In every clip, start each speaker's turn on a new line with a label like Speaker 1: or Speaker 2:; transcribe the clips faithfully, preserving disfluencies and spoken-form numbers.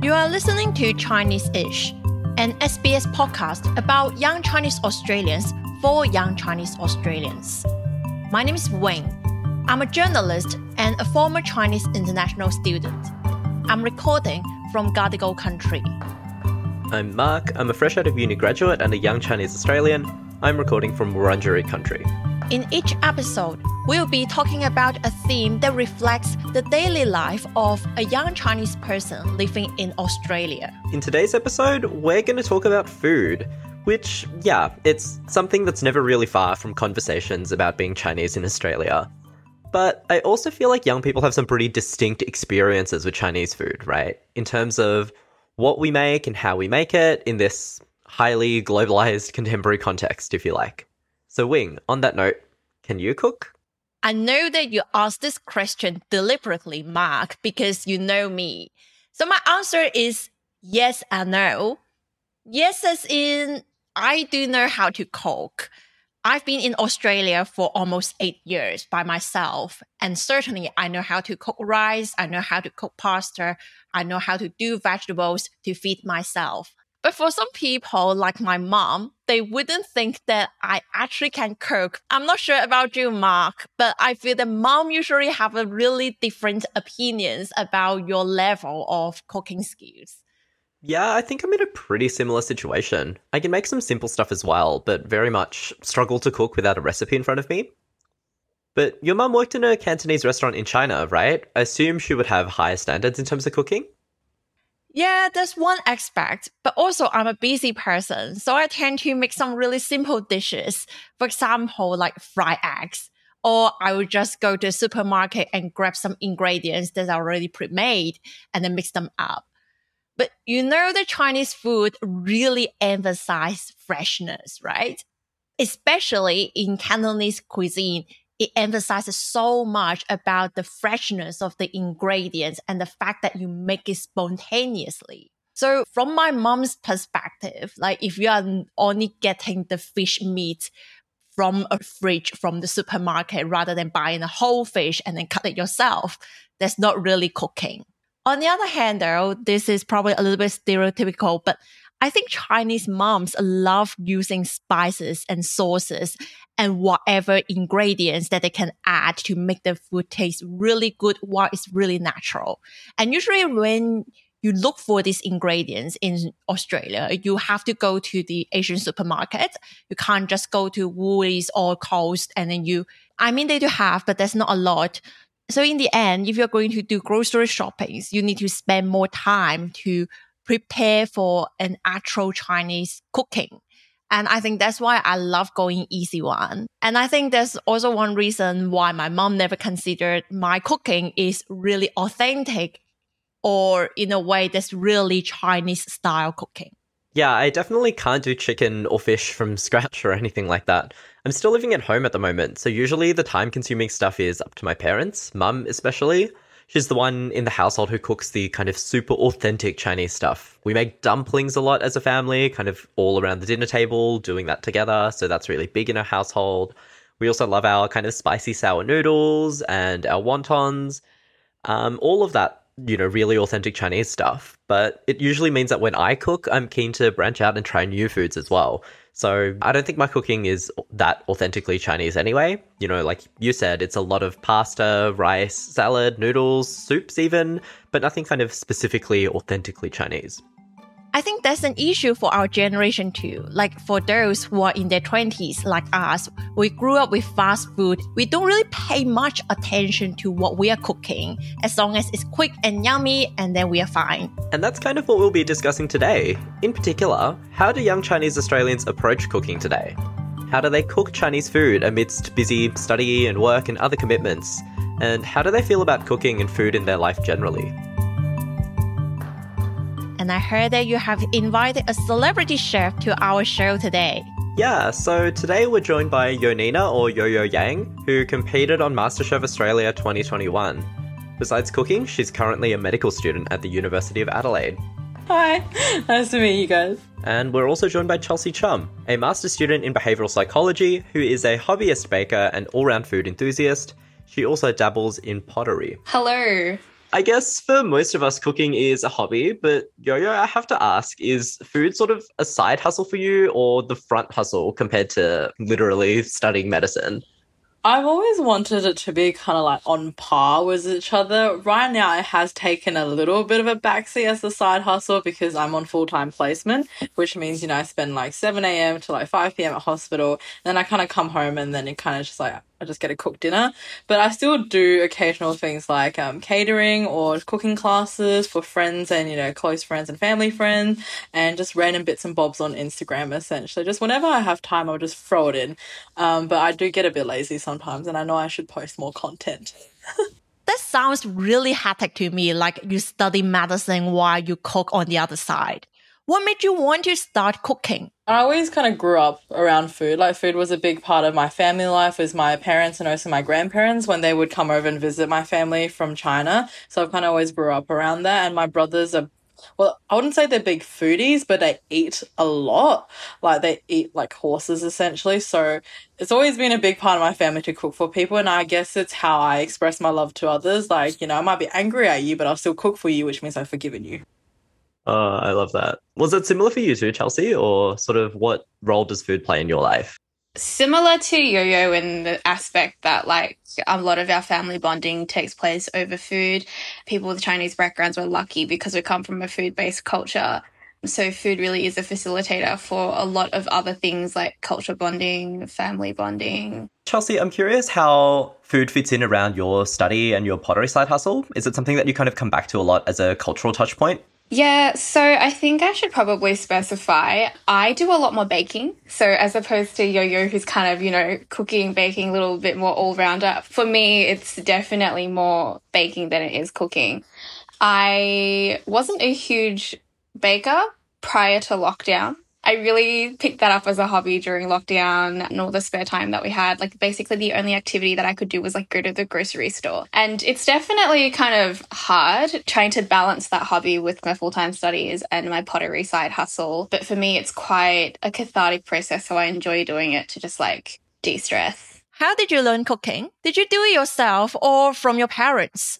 Speaker 1: You are listening to Chinese-ish, an S B S podcast about young Chinese Australians for young Chinese Australians. My name is Wing. I'm a journalist and a former Chinese international student. I'm recording from Gadigal country.
Speaker 2: I'm Mark. I'm a fresh out of uni graduate and a young Chinese Australian. I'm recording from Wurundjeri country.
Speaker 1: In each episode, we'll be talking about a theme that reflects the daily life of a young Chinese person living in Australia.
Speaker 2: In today's episode, we're going to talk about food, which, yeah, it's something that's never really far from conversations about being Chinese in Australia. But I also feel like young people have some pretty distinct experiences with Chinese food, right? In terms of what we make and how we make it in this highly globalized contemporary context, if you like. So Wing, on that note, can you cook?
Speaker 1: I know that you asked this question deliberately, Mark, because you know me. So my answer is yes and no. Yes as in, I do know how to cook. I've been in Australia for almost eight years by myself. And certainly I know how to cook rice. I know how to cook pasta. I know how to do vegetables to feed myself. But for some people, like my mom, they wouldn't think that I actually can cook. I'm not sure about you, Mark, but I feel that mom usually have a really different opinions about your level of cooking skills.
Speaker 2: Yeah, I think I'm in a pretty similar situation. I can make some simple stuff as well, but very much struggle to cook without a recipe in front of me. But your mum worked in a Cantonese restaurant in China, right? I assume she would have higher standards in terms of cooking?
Speaker 1: Yeah, that's one aspect, but also I'm a busy person, so I tend to make some really simple dishes. For example, like fried eggs, or I would just go to the supermarket and grab some ingredients that are already pre-made and then mix them up. But you know, the Chinese food really emphasizes freshness, right? Especially in Cantonese cuisine, it emphasizes so much about the freshness of the ingredients and the fact that you make it spontaneously. So from my mom's perspective, like if you are only getting the fish meat from a fridge from the supermarket rather than buying a whole fish and then cut it yourself, that's not really cooking. On the other hand, though, this is probably a little bit stereotypical, but I think Chinese moms love using spices and sauces and whatever ingredients that they can add to make the food taste really good while it's really natural. And usually when you look for these ingredients in Australia, you have to go to the Asian supermarket. You can't just go to Woolies or Coles and then you, I mean, they do have, but there's not a lot. So in the end, if you're going to do grocery shopping, you need to spend more time to prepare for an actual Chinese cooking. And I think that's why I love going easy one. And I think there's also one reason why my mom never considered my cooking is really authentic or in a way that's really Chinese style cooking.
Speaker 2: Yeah, I definitely can't do chicken or fish from scratch or anything like that. I'm still living at home at the moment, so usually the time-consuming stuff is up to my parents, mum especially. She's the one in the household who cooks the kind of super authentic Chinese stuff. We make dumplings a lot as a family, kind of all around the dinner table, doing that together, so that's really big in our household. We also love our kind of spicy sour noodles and our wontons, um, all of that. You know, really authentic Chinese stuff. But it usually means that when I cook, I'm keen to branch out and try new foods as well. So I don't think my cooking is that authentically Chinese anyway. You know, like you said, it's a lot of pasta, rice, salad, noodles, soups even, but nothing kind of specifically authentically Chinese.
Speaker 1: I think that's an issue for our generation too. Like for those who are in their twenties, like us, we grew up with fast food. We don't really pay much attention to what we are cooking, as long as it's quick and yummy, and then we are fine.
Speaker 2: And that's kind of what we'll be discussing today. In particular, how do young Chinese Australians approach cooking today? How do they cook Chinese food amidst busy study and work and other commitments? And how do they feel about cooking and food in their life generally?
Speaker 1: And I heard that you have invited a celebrity chef to our show today.
Speaker 2: Yeah, so today we're joined by Yonina or Yo-Yo Yang, who competed on MasterChef Australia twenty twenty-one. Besides cooking, she's currently a medical student at the University of Adelaide.
Speaker 3: Hi, nice to meet you guys.
Speaker 2: And we're also joined by Chelsea Chum, a master's student in behavioural psychology, who is a hobbyist baker and all-round food enthusiast. She also dabbles in pottery.
Speaker 3: Hello.
Speaker 2: I guess for most of us, cooking is a hobby, but Yo-Yo, I have to ask, is food sort of a side hustle for you or the front hustle compared to literally studying medicine?
Speaker 3: I've always wanted it to be kind of like on par with each other. Right now, it has taken a little bit of a backseat as a side hustle because I'm on full-time placement, which means, you know, I spend like seven a.m. to like five p.m. at hospital. Then I kind of come home and then it kind of just like, I just get a cooked dinner. But I still do occasional things like um, catering or cooking classes for friends and, you know, close friends and family friends, and just random bits and bobs on Instagram, essentially. Just whenever I have time, I'll just throw it in. Um, but I do get a bit lazy sometimes, and I know I should post more content.
Speaker 1: That sounds really hectic to me, like you study medicine while you cook on the other side. What made you want to start cooking?
Speaker 3: I always kind of grew up around food. Like, food was a big part of my family life with my parents and also my grandparents when they would come over and visit my family from China. So I've kind of always grew up around that. And my brothers are, well, I wouldn't say they're big foodies, but they eat a lot. Like, they eat like horses, essentially. So it's always been a big part of my family to cook for people. And I guess it's how I express my love to others. Like, you know, I might be angry at you, but I'll still cook for you, which means I've forgiven you.
Speaker 2: Oh, I love that. Was it similar for you too, Chelsea, or sort of what role does food play in your life?
Speaker 4: Similar to Yo-Yo in the aspect that like a lot of our family bonding takes place over food. People with Chinese backgrounds were lucky because we come from a food-based culture. So food really is a facilitator for a lot of other things like culture bonding, family bonding.
Speaker 2: Chelsea, I'm curious how food fits in around your study and your pottery side hustle. Is it something that you kind of come back to a lot as a cultural touch point?
Speaker 4: Yeah, so I think I should probably specify I do a lot more baking. So as opposed to Yo-Yo, who's kind of, you know, cooking, baking, a little bit more all-rounder, for me, it's definitely more baking than it is cooking. I wasn't a huge baker prior to lockdown. I really picked that up as a hobby during lockdown and all the spare time that we had. Like, basically the only activity that I could do was like go to the grocery store. And it's definitely kind of hard trying to balance that hobby with my full-time studies and my pottery side hustle. But for me, it's quite a cathartic process. So I enjoy doing it to just like de-stress.
Speaker 1: How did you learn cooking? Did you do it yourself or from your parents?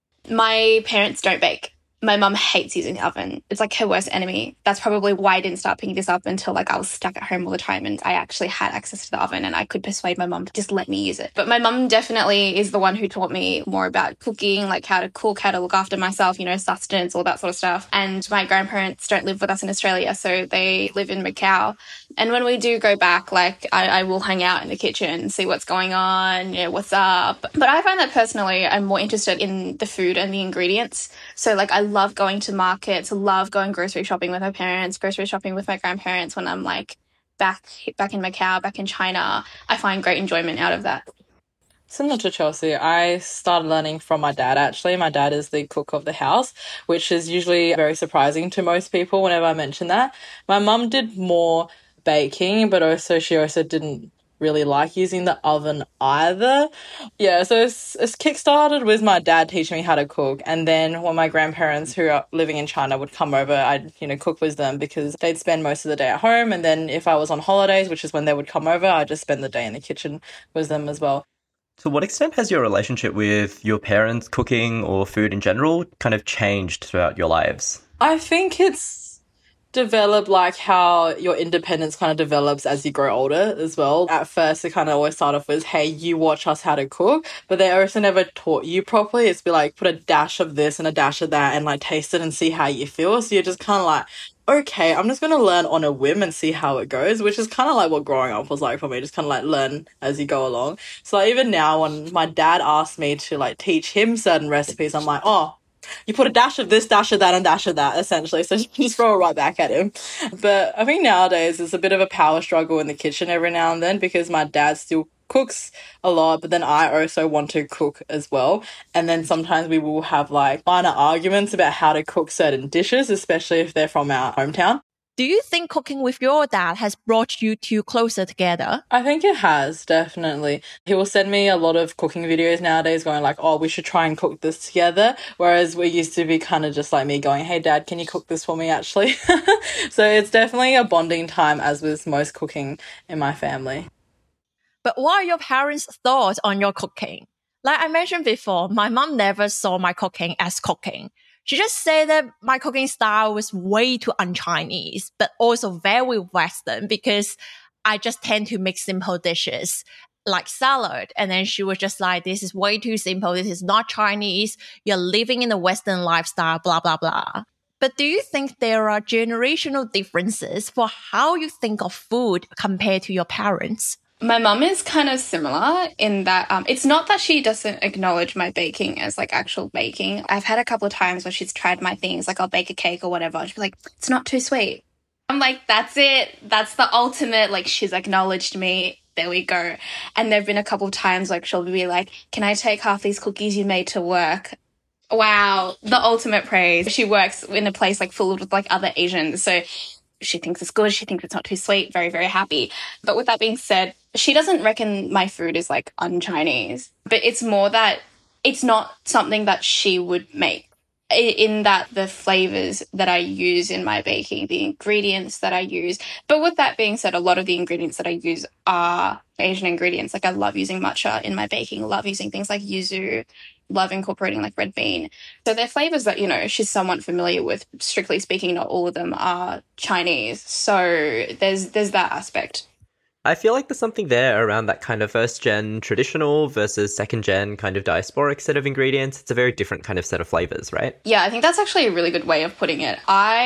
Speaker 4: My parents don't bake. My mum hates using the oven. It's like her worst enemy. That's probably why I didn't start picking this up until like I was stuck at home all the time and I actually had access to the oven and I could persuade my mum to just let me use it. But my mum definitely is the one who taught me more about cooking, like how to cook, how to look after myself, you know, sustenance, all that sort of stuff. And my grandparents don't live with us in Australia, so they live in Macau. And when we do go back, like I, I will hang out in the kitchen, see what's going on, you know, what's up. But I find that personally, I'm more interested in the food and the ingredients. So like I love going to markets, love going grocery shopping with my parents, grocery shopping with my grandparents when I'm like back back in Macau, back in China. I find great enjoyment out of that.
Speaker 3: Similar to Chelsea, I started learning from my dad, actually. My dad is the cook of the house, which is usually very surprising to most people whenever I mention that. My mum did more baking, but also she also didn't really like using the oven either. Yeah, so it's, it's kickstarted with my dad teaching me how to cook. And then when my grandparents who are living in China would come over, I'd, you know, cook with them because they'd spend most of the day at home. And then if I was on holidays, which is when they would come over, I'd just spend the day in the kitchen with them as well.
Speaker 2: To what extent has your relationship with your parents, cooking or food in general, kind of changed throughout your lives?
Speaker 3: I think it's develop like how your independence kind of develops as you grow older as well. At first, it kind of always start off with, hey, you watch us how to cook, but they also never taught you properly. It's be like, put a dash of this and a dash of that and like taste it and see how you feel. So you're just kind of like, okay, I'm just going to learn on a whim and see how it goes, which is kind of like what growing up was like for me, just kind of like learn as you go along. So like, even now when my dad asked me to like teach him certain recipes, I'm like, oh, you put a dash of this, dash of that, and dash of that, essentially. So just throw it right back at him. But I think nowadays it's a bit of a power struggle in the kitchen every now and then because my dad still cooks a lot, but then I also want to cook as well. And then sometimes we will have like minor arguments about how to cook certain dishes, especially if they're from our hometown.
Speaker 1: Do you think cooking with your dad has brought you two closer together?
Speaker 3: I think it has, definitely. He will send me a lot of cooking videos nowadays going like, oh, we should try and cook this together. Whereas we used to be kind of just like me going, hey, Dad, can you cook this for me actually? So it's definitely a bonding time, as with most cooking in my family.
Speaker 1: But what are your parents' thoughts on your cooking? Like I mentioned before, my mom never saw my cooking as cooking. She just said that my cooking style was way too un-Chinese, but also very Western because I just tend to make simple dishes like salad. And then she was just like, this is way too simple. This is not Chinese. You're living in a Western lifestyle, blah, blah, blah. But do you think there are generational differences for how you think of food compared to your parents?
Speaker 4: My mum is kind of similar in that um, it's not that she doesn't acknowledge my baking as like actual baking. I've had a couple of times where she's tried my things, like I'll bake a cake or whatever. She'll be like, it's not too sweet. I'm like, that's it. That's the ultimate, like she's acknowledged me. There we go. And there've been a couple of times like she'll be like, can I take half these cookies you made to work? Wow, the ultimate praise. She works in a place like full of like other Asians. So she thinks it's good. She thinks it's not too sweet. Very, very happy. But with that being said, she doesn't reckon my food is like un-Chinese, but it's more that it's not something that she would make. In that the flavors that I use in my baking, the ingredients that I use. But with that being said, a lot of the ingredients that I use are Asian ingredients. Like I love using matcha in my baking, love using things like yuzu, love incorporating like red bean. So they're flavors that, you know, she's somewhat familiar with. Strictly speaking, not all of them are Chinese. So there's there's that aspect.
Speaker 2: I feel like there's something there around that kind of first gen traditional versus second gen kind of diasporic set of ingredients. It's a very different kind of set of flavors, right?
Speaker 4: Yeah, I think that's actually a really good way of putting it.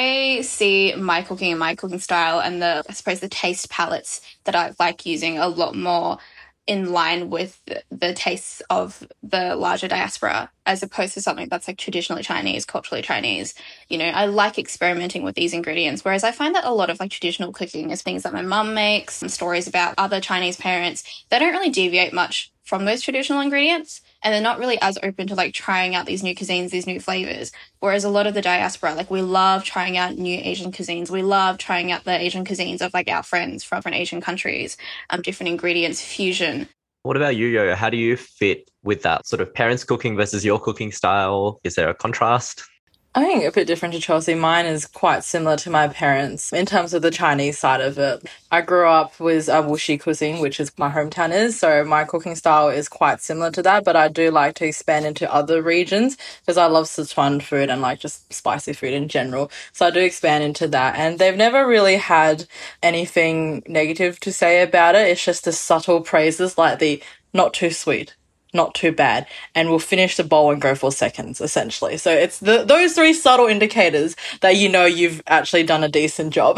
Speaker 4: I see my cooking and my cooking style and the, I suppose, the taste palettes that I like using a lot more in line with the tastes of the larger diaspora as opposed to something that's like traditionally Chinese, culturally Chinese. You know, I like experimenting with these ingredients, whereas I find that a lot of like traditional cooking is things that my mum makes, some stories about other Chinese parents. They don't really deviate much from those traditional ingredients, and they're not really as open to like trying out these new cuisines, these new flavors. Whereas a lot of the diaspora, like we love trying out new Asian cuisines. We love trying out the Asian cuisines of like our friends from different Asian countries, um, different ingredients, fusion.
Speaker 2: What about you, Yo? How do you fit with that sort of parents' cooking versus your cooking style? Is there a contrast?
Speaker 3: I think a bit different to Chelsea. Mine is quite similar to my parents in terms of the Chinese side of it. I grew up with a wuxi cuisine, which is my hometown is, so my cooking style is quite similar to that, but I do like to expand into other regions because I love Sichuan food and like just spicy food in general. So I do expand into that, and they've never really had anything negative to say about it. It's just the subtle praises like the not too sweet, not too bad, and we'll finish the bowl and go for seconds, essentially. So it's the those three subtle indicators that you know you've actually done a decent job.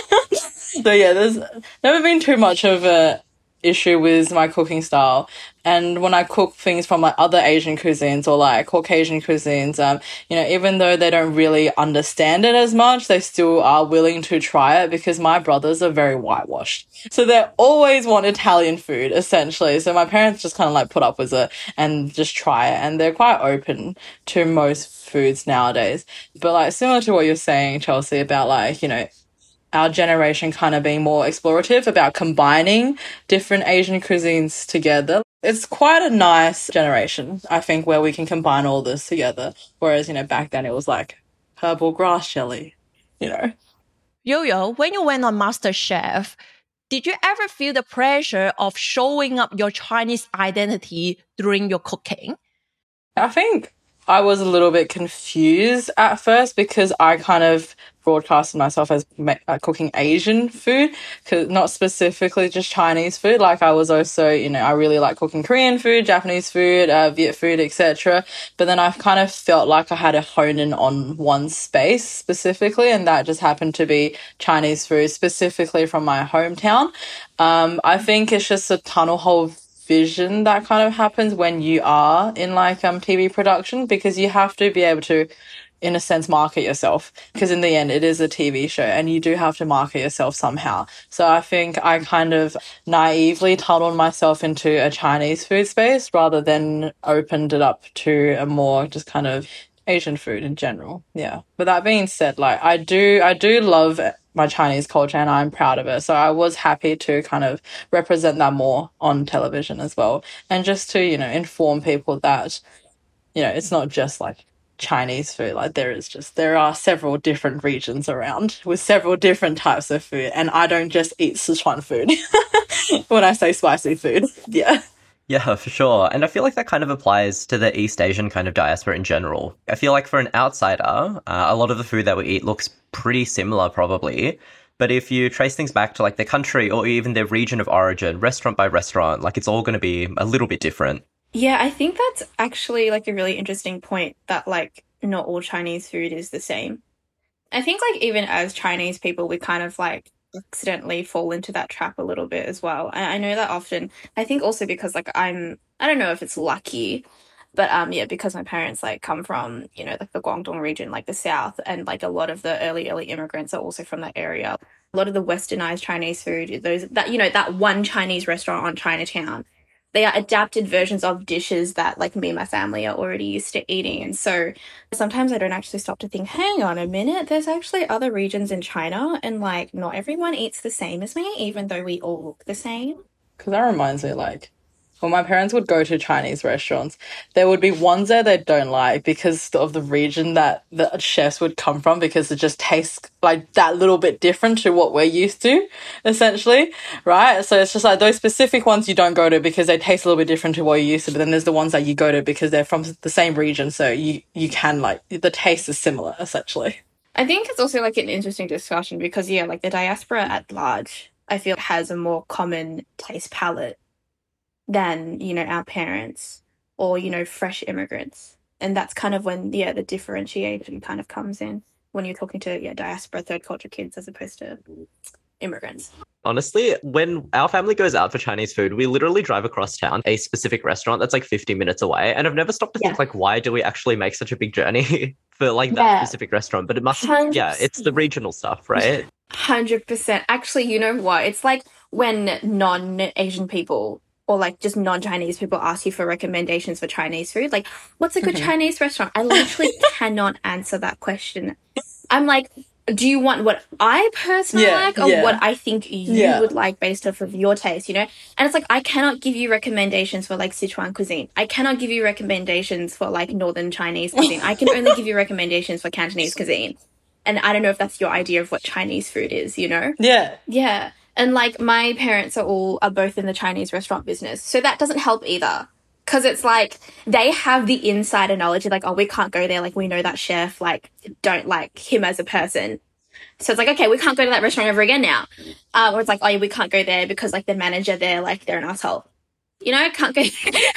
Speaker 3: So yeah, there's never been too much of a issue with my cooking style. And when I cook things from like other Asian cuisines or like Caucasian cuisines, um, you know, even though they don't really understand it as much, they still are willing to try it because my brothers are very whitewashed. So they always want Italian food, essentially. So my parents just kind of like put up with it and just try it. And they're quite open to most foods nowadays. But like similar to what you're saying, Chelsea, about like, you know, our generation kind of being more explorative about combining different Asian cuisines together. It's quite a nice generation, I think, where we can combine all this together. Whereas, you know, back then it was like herbal grass jelly, you know.
Speaker 1: Yo-Yo, when you went on MasterChef, did you ever feel the pressure of showing up your Chinese identity during your cooking?
Speaker 3: I think I was a little bit confused at first because I kind of broadcasted myself as ma- uh, cooking Asian food, cause not specifically just Chinese food. Like I was also, you know, I really like cooking Korean food, Japanese food, uh, Viet food, et cetera. But then I kind of felt like I had to hone in on one space specifically, and that just happened to be Chinese food, specifically from my hometown. Um, I think it's just a tunnel hole vision that kind of happens when you are in like um T V production, because you have to be able to, in a sense, market yourself, because in the end it is a T V show and you do have to market yourself somehow. So I think I kind of naively tunneled myself into a Chinese food space rather than opened it up to a more just kind of Asian food in general. Yeah. But that being said, like I do I do love my Chinese culture and I'm proud of it. So I was happy to kind of represent that more on television as well. And just to, you know, inform people that, you know, it's not just like Chinese food. Like there is just, there are several different regions around with several different types of food. And I don't just eat Sichuan food when I say spicy food. Yeah.
Speaker 2: Yeah, for sure. And I feel like that kind of applies to the East Asian kind of diaspora in general. I feel like for an outsider, uh, a lot of the food that we eat looks pretty similar, probably. But if you trace things back to like their country or even their region of origin, restaurant by restaurant, like it's all going to be a little bit different.
Speaker 4: Yeah, I think that's actually like a really interesting point that like not all Chinese food is the same. I think like even as Chinese people, we kind of like accidentally fall into that trap a little bit as well. I, I know that often. I think also because like I'm, I don't know if it's lucky, but um yeah, because my parents like come from, you know, like the Guangdong region, like the south, and like a lot of the early early immigrants are also from that area. A lot of the westernized Chinese food, those that you know that one Chinese restaurant on Chinatown, they are adapted versions of dishes that like me and my family are already used to eating. And so sometimes I don't actually stop to think, hang on a minute, there's actually other regions in China and like not everyone eats the same as me, even though we all look the same.
Speaker 3: Because that reminds me, like, when my parents would go to Chinese restaurants, there would be ones there they don't like because of the region that the chefs would come from, because it just tastes like that little bit different to what we're used to, essentially, right? So it's just like those specific ones you don't go to because they taste a little bit different to what you're used to, but then there's the ones that you go to because they're from the same region, so you, you can, like, the taste is similar, essentially.
Speaker 4: I think it's also like an interesting discussion because, yeah, like the diaspora at large, I feel has a more common taste palette than, you know, our parents or, you know, fresh immigrants. And that's kind of when, yeah, the differentiation kind of comes in when you're talking to, yeah, diaspora, third culture kids as opposed to immigrants.
Speaker 2: Honestly, when our family goes out for Chinese food, we literally drive across town, a specific restaurant that's like fifty minutes away. And I've never stopped to
Speaker 4: Yeah.
Speaker 2: think, like, why do we actually make such a big journey for like that
Speaker 4: Yeah.
Speaker 2: specific restaurant? But it must,
Speaker 4: one hundred percent.
Speaker 2: yeah, it's the regional stuff, right?
Speaker 4: one hundred percent. Actually, you know what? It's like when non-Asian people or like just non-Chinese people ask you for recommendations for Chinese food. Like, what's a good
Speaker 3: Mhm.
Speaker 4: Chinese restaurant? I literally cannot answer that question. I'm like, do you want what I personally
Speaker 3: Yeah,
Speaker 4: like or
Speaker 3: yeah.
Speaker 4: what I think you
Speaker 3: Yeah.
Speaker 4: would like based off of your taste, you know? And it's like, I cannot give you recommendations for like Sichuan cuisine. I cannot give you recommendations for like Northern Chinese cuisine. I can only give you recommendations for Cantonese cuisine. And I don't know if that's your idea of what Chinese food is, you know?
Speaker 3: Yeah.
Speaker 4: Yeah. And like my parents are all are both in the Chinese restaurant business. So that doesn't help either. Cause it's like they have the insider knowledge of like, oh, we can't go there. Like we know that chef, like don't like him as a person. So it's like, okay, we can't go to that restaurant ever again now. Um, or it's like, oh, yeah, we can't go there because like the manager there, like they're an asshole. You know, can't go,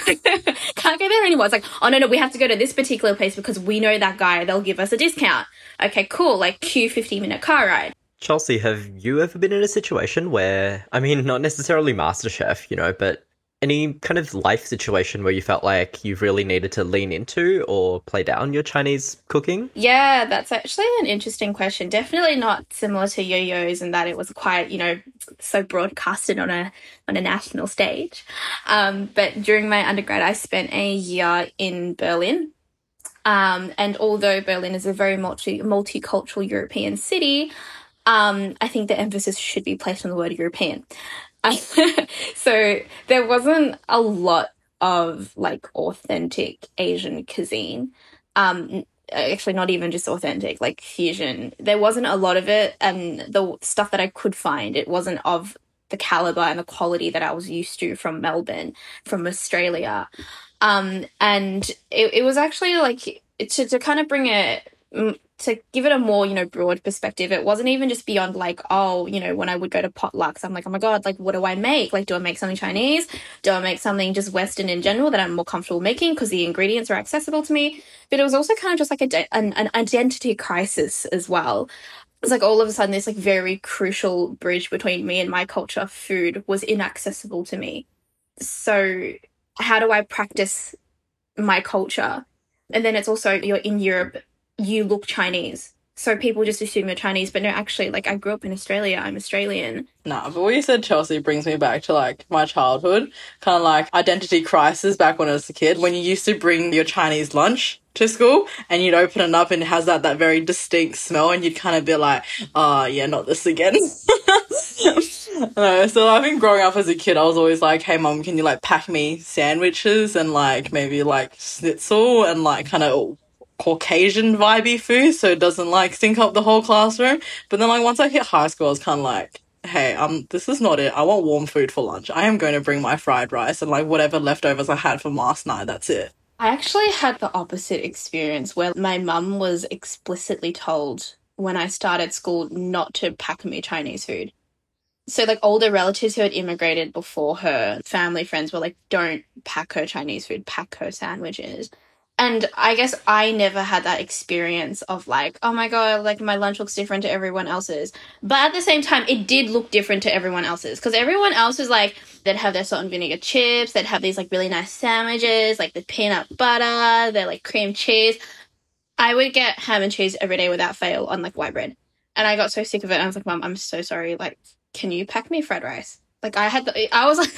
Speaker 4: can't go there anymore. It's like, oh no, no, we have to go to this particular place because we know that guy. They'll give us a discount. Okay, cool. Like cue fifteen minute car ride.
Speaker 2: Chelsea, have you ever been in a situation where, I mean, not necessarily MasterChef, you know, but any kind of life situation where you felt like you really needed to lean into or play down your Chinese cooking?
Speaker 4: Yeah, that's actually an interesting question. Definitely not similar to Yo-Yo's in that it was quite, you know, so broadcasted on a on a national stage. Um, but during my undergrad, I spent a year in Berlin. Um, and although Berlin is a very multi multicultural European city, um, I think the emphasis should be placed on the word European. So there wasn't a lot of like authentic Asian cuisine. Um, actually not even just authentic, like fusion. There wasn't a lot of it, and the stuff that I could find, it wasn't of the caliber and the quality that I was used to from Melbourne, from Australia. Um, and it, it was actually like to, to kind of bring it, to give it a more, you know, broad perspective. It wasn't even just beyond like, oh, you know, when I would go to potlucks, I'm like, oh my God, like, what do I make? Like, do I make something Chinese? Do I make something just Western in general that I'm more comfortable making because the ingredients are accessible to me? But it was also kind of just like a, an, an identity crisis as well. It's like all of a sudden this like very crucial bridge between me and my culture, food, was inaccessible to me. So how do I practice my culture? And then it's also, you're in Europe, you look Chinese. So people just assume you're Chinese, but no, actually, like I grew up in Australia, I'm Australian.
Speaker 3: Nah, but what you said, Chelsea, brings me back to like my childhood, kind of like identity crisis back when I was a kid, when you used to bring your Chinese lunch to school and you'd open it up and it has that, that very distinct smell and you'd kind of be like, oh, yeah, not this again. No, so I think growing up as a kid, I was always like, hey, mum, can you like pack me sandwiches and like maybe like schnitzel and like kind of Caucasian vibey food so it doesn't like stink up the whole classroom. But then like once I hit high school, I was kind of like, hey, um, this is not it. I want warm food for lunch. I am going to bring my fried rice and like whatever leftovers I had from last night. That's it.
Speaker 4: I actually had the opposite experience where my mum was explicitly told when I started school not to pack me Chinese food. So like older relatives who had immigrated before her, family friends were like, don't pack her Chinese food, pack her sandwiches. And I guess I never had that experience of like, oh my God, like my lunch looks different to everyone else's. But at the same time, it did look different to everyone else's because everyone else was like, they'd have their salt and vinegar chips, they'd have these like really nice sandwiches, like the peanut butter, they're like cream cheese. I would get ham and cheese every day without fail on like white bread. And I got so sick of it. And I was like, Mum, I'm so sorry. Like, can you pack me fried rice? Like I had, the, I was like,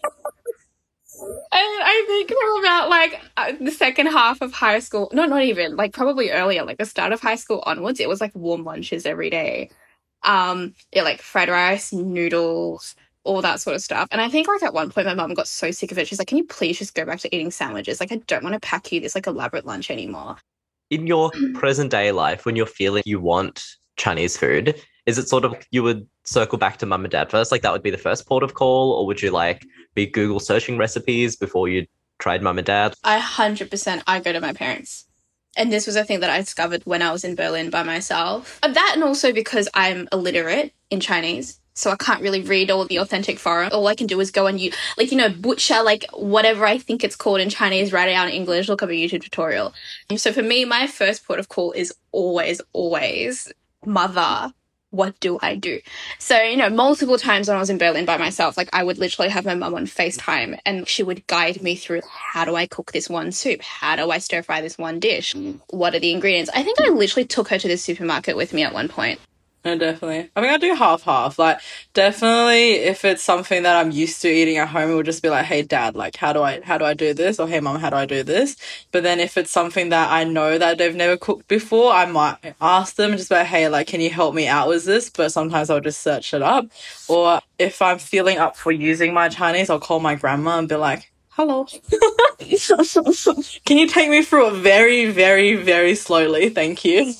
Speaker 4: and I think from about like uh, the second half of high school, no, not even, like probably earlier, like the start of high school onwards, it was like warm lunches every day. Um, yeah, like fried rice, noodles, all that sort of stuff. And I think like at one point my mum got so sick of it. She's like, can you please just go back to eating sandwiches? Like I don't want to pack you this like elaborate lunch anymore.
Speaker 2: In your present day life, when you're feeling you want Chinese food, is it sort of you would circle back to mum and dad first? Like that would be the first port of call? Or would you like be Google searching recipes before you tried mum and dad?
Speaker 4: I one hundred percent I go to my parents. And this was a thing that I discovered when I was in Berlin by myself. That and also because I'm illiterate in Chinese. So I can't really read all the authentic forum. All I can do is go on you, like, you know, butcher, like whatever I think it's called in Chinese, write it out in English, look up a YouTube tutorial. So for me, my first port of call is always, always, mother, what do I do? So, you know, multiple times when I was in Berlin by myself, like I would literally have my mum on FaceTime and she would guide me through how do I cook this one soup? How do I stir fry this one dish? What are the ingredients? I think I literally took her to the supermarket with me at one point.
Speaker 3: No, definitely. I mean, I do half-half. Like, definitely, if it's something that I'm used to eating at home, it would just be like, hey, Dad, like, how do I, how do I do this? Or, hey, Mum, how do I do this? But then if it's something that I know that they've never cooked before, I might ask them and just be like, hey, like, can you help me out with this? But sometimes I'll just search it up. Or if I'm feeling up for using my Chinese, I'll call my grandma and be like, hello. Can you take me through it very, very, very slowly? Thank you.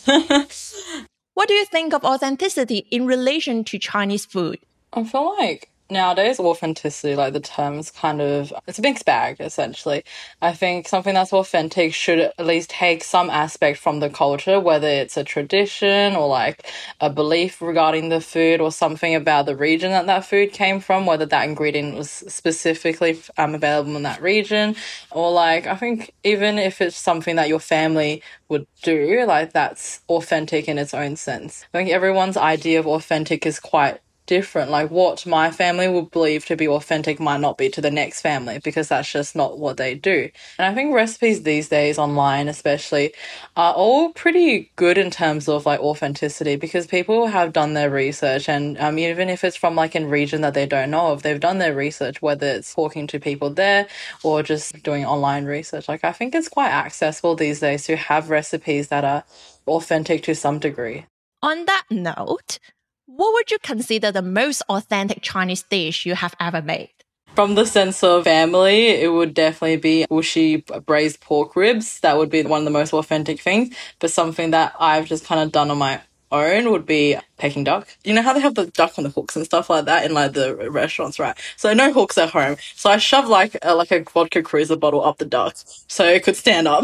Speaker 1: What do you think of authenticity in relation to Chinese food?
Speaker 3: I feel like nowadays authenticity, like the term's kind of, it's a mixed bag, essentially. I think something that's authentic should at least take some aspect from the culture, whether it's a tradition or like a belief regarding the food or something about the region that that food came from, whether that ingredient was specifically um, available in that region, or like, I think even if it's something that your family would do, like that's authentic in its own sense. I think everyone's idea of authentic is quite different. Like what my family would believe to be authentic might not be to the next family because that's just not what they do. And I think recipes these days online especially are all pretty good in terms of like authenticity because people have done their research and um, even if it's from like a region that they don't know of, they've done their research, whether it's talking to people there or just doing online research. Like I think it's quite accessible these days to have recipes that are authentic to some degree.
Speaker 1: On that note, what would you consider the most authentic Chinese dish you have ever made?
Speaker 3: From the sense of family, it would definitely be Wuxi braised pork ribs. That would be one of the most authentic things. But something that I've just kind of done on my own would be Peking duck. You know how they have the duck on the hooks and stuff like that in like the restaurants, right? So no hooks at home. So I shoved like a, like a vodka cruiser bottle up the duck so it could stand up.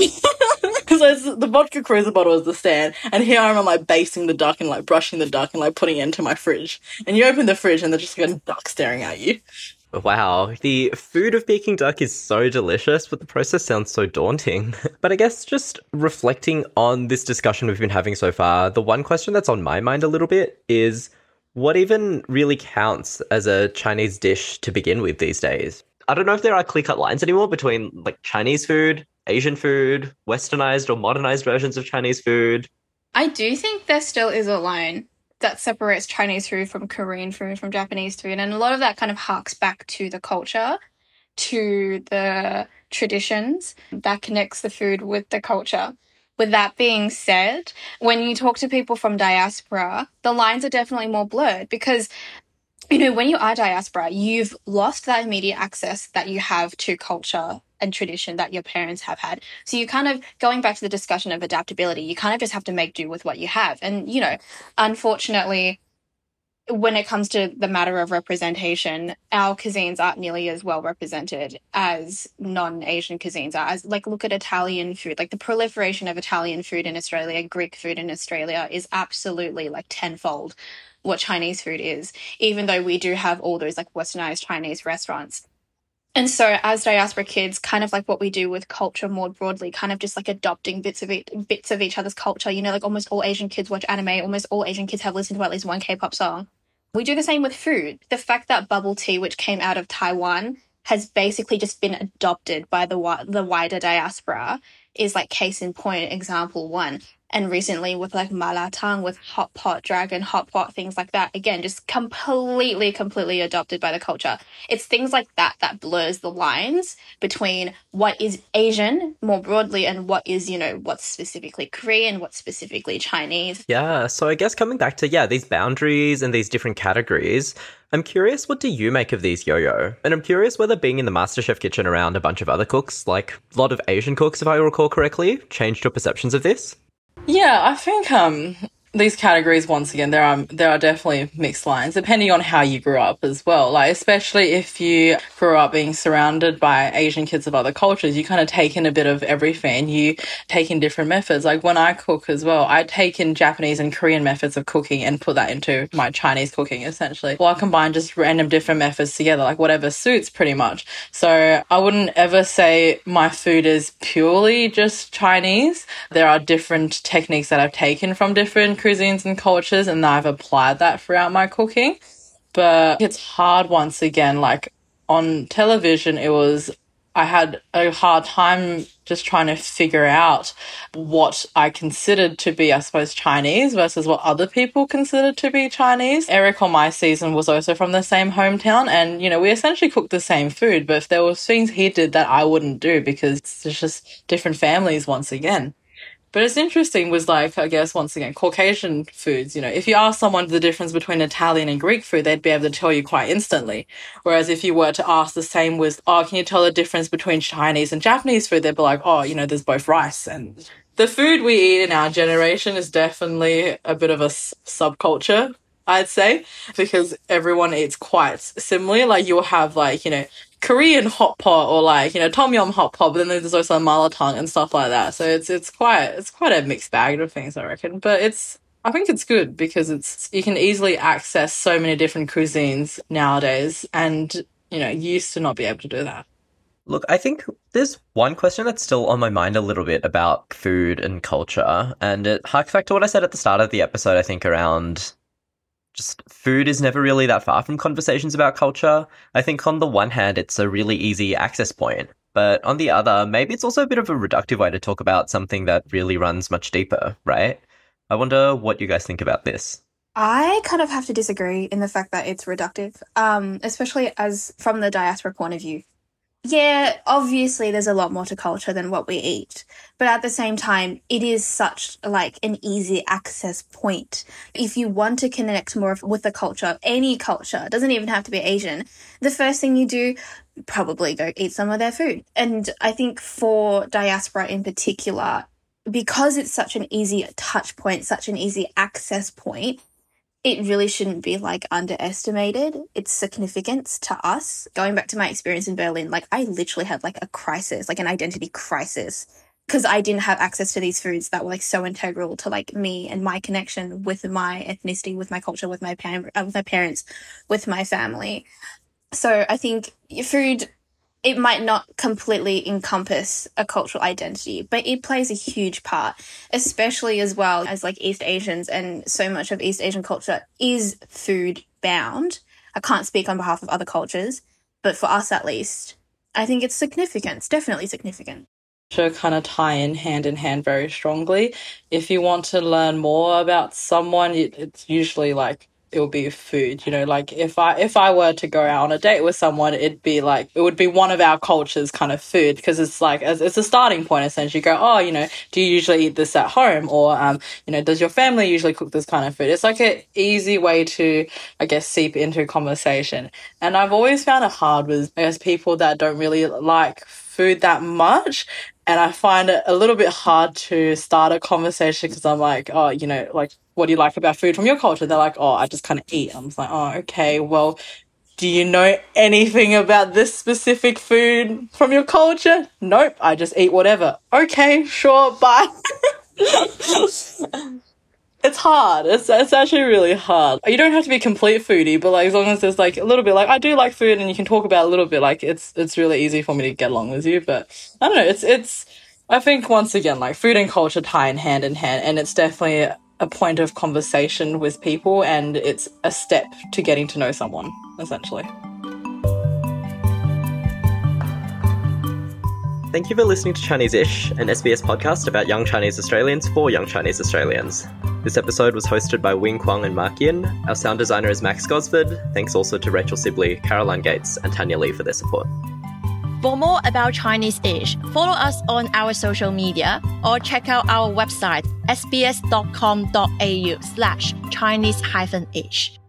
Speaker 3: So it's, the vodka cruiser bottle is the stand, and here I am like basting the duck and like brushing the duck and like putting it into my fridge. And you open the fridge and there's just like a duck staring at you.
Speaker 2: Wow, the food of Peking duck is so delicious, but the process sounds so daunting. But I guess just reflecting on this discussion we've been having so far, the one question that's on my mind a little bit is what even really counts as a Chinese dish to begin with these days? I don't know if there are clear-cut lines anymore between like Chinese food, Asian food, westernized or modernized versions of Chinese food.
Speaker 4: I do think there still is a line that separates Chinese food from Korean food, from Japanese food. And a lot of that kind of harks back to the culture, to the traditions that connects the food with the culture. With that being said, when you talk to people from diaspora, the lines are definitely more blurred because, you know, when you are diaspora, you've lost that immediate access that you have to culture and tradition that your parents have had. So you kind of, going back to the discussion of adaptability, you kind of just have to make do with what you have. And, you know, unfortunately, when it comes to the matter of representation, our cuisines aren't nearly as well represented as non-Asian cuisines are. As like, look at Italian food. Like the proliferation of Italian food in Australia, Greek food in Australia is absolutely like tenfold what Chinese food is, even though we do have all those like westernized Chinese restaurants. And so as diaspora kids, kind of like what we do with culture more broadly, kind of just like adopting bits of it, bits of each other's culture. You know, like almost all Asian kids watch anime. Almost all Asian kids have listened to at least one K-pop song. We do the same with food. The fact that bubble tea, which came out of Taiwan, has basically just been adopted by the the wider diaspora is like case in point, example one. And recently with like malatang, with hot pot, dragon, hot pot, things like that. Again, just completely, completely adopted by the culture. It's things like that that blurs the lines between what is Asian more broadly and what is, you know, what's specifically Korean, what's specifically Chinese.
Speaker 2: Yeah, so I guess coming back to, yeah, these boundaries and these different categories, I'm curious, what do you make of these, Yo-Yo? And I'm curious whether being in the MasterChef kitchen around a bunch of other cooks, like a lot of Asian cooks, if I recall correctly, changed your perceptions of this?
Speaker 3: Yeah, I think um these categories, once again, there are there are definitely mixed lines depending on how you grew up as well. Like, especially if you grew up being surrounded by Asian kids of other cultures, you kind of take in a bit of everything. You take in different methods. Like when I cook as well, I take in Japanese and Korean methods of cooking and put that into my Chinese cooking, essentially. Or I combine just random different methods together, like whatever suits pretty much. So I wouldn't ever say my food is purely just Chinese. There are different techniques that I've taken from different cuisines and cultures, and I've applied that throughout my cooking. But it's hard, once again, like on television, it was, I had a hard time just trying to figure out what I considered to be, I suppose, Chinese versus what other people considered to be Chinese. Eric on my season was also from the same hometown, and, you know, we essentially cooked the same food, but if there were things he did that I wouldn't do because it's just different families once again. But it's interesting was like, I guess, once again, Caucasian foods, you know, if you ask someone the difference between Italian and Greek food, they'd be able to tell you quite instantly. Whereas if you were to ask the same with, oh, can you tell the difference between Chinese and Japanese food? They'd be like, oh, you know, there's both rice. And the food we eat in our generation is definitely a bit of a subculture, I'd say, because everyone eats quite similarly. Like you'll have like, you know, Korean hot pot or like, you know, tom yum hot pot, but then there's also malatang and stuff like that. So it's it's quite it's quite a mixed bag of things, I reckon. But it's I think it's good because it's you can easily access so many different cuisines nowadays, and you know, you used to not be able to do that.
Speaker 2: Look, I think there's one question that's still on my mind a little bit about food and culture, and it harks back to what I said at the start of the episode, I think, around just food is never really that far from conversations about culture. I think on the one hand, it's a really easy access point, but on the other, maybe it's also a bit of a reductive way to talk about something that really runs much deeper, right? I wonder what you guys think about this.
Speaker 4: I kind of have to disagree in the fact that it's reductive, um, especially as from the diaspora point of view. Yeah, obviously there's a lot more to culture than what we eat. But at the same time, it is such like an easy access point. If you want to connect more with the culture, any culture, it doesn't even have to be Asian, the first thing you do, probably go eat some of their food. And I think for diaspora in particular, because it's such an easy touch point, such an easy access point, it really shouldn't be like underestimated, its significance to us. Going back to my experience in Berlin, like I literally had like a crisis, like an identity crisis, because I didn't have access to these foods that were like so integral to like me and my connection with my ethnicity, with my culture, with my, par- uh, with my parents, with my family. So I think food, it might not completely encompass a cultural identity, but it plays a huge part, especially as well as like East Asians, and so much of East Asian culture is food bound. I can't speak on behalf of other cultures, but for us at least, I think it's significant. It's definitely significant.
Speaker 3: To kind of tie in hand in hand very strongly. If you want to learn more about someone, it's usually like it will be food, you know, like if I if I were to go out on a date with someone, it'd be like, it would be one of our culture's kind of food, because it's like, it's a starting point essentially. You go, oh, you know, do you usually eat this at home? Or, um, you know, does your family usually cook this kind of food? It's like an easy way to, I guess, seep into conversation. And I've always found it hard with, I guess, people that don't really like food that much. And I find it a little bit hard to start a conversation because I'm like, oh, you know, like, what do you like about food from your culture? They're like, oh, I just kind of eat. I'm just like, oh, okay, well, do you know anything about this specific food from your culture? Nope, I just eat whatever. Okay, sure, bye. It's hard. It's it's actually really hard. You don't have to be a complete foodie, but like as long as there's like a little bit, like I do like food and you can talk about it a little bit, like it's it's really easy for me to get along with you. But I don't know, it's it's I think once again, like food and culture tie in hand in hand, and it's definitely a point of conversation with people, and it's a step to getting to know someone, essentially.
Speaker 2: Thank you for listening to Chinese-ish, an S B S podcast about young Chinese Australians for young Chinese Australians. This episode was hosted by Wing Kwong and Mark Yin. Our sound designer is Max Gosford. Thanks also to Rachel Sibley, Caroline Gates, and Tanya Lee for their support.
Speaker 1: For more about Chinese-ish, follow us on our social media or check out our website, sbs.com.au slash Chinese-ish.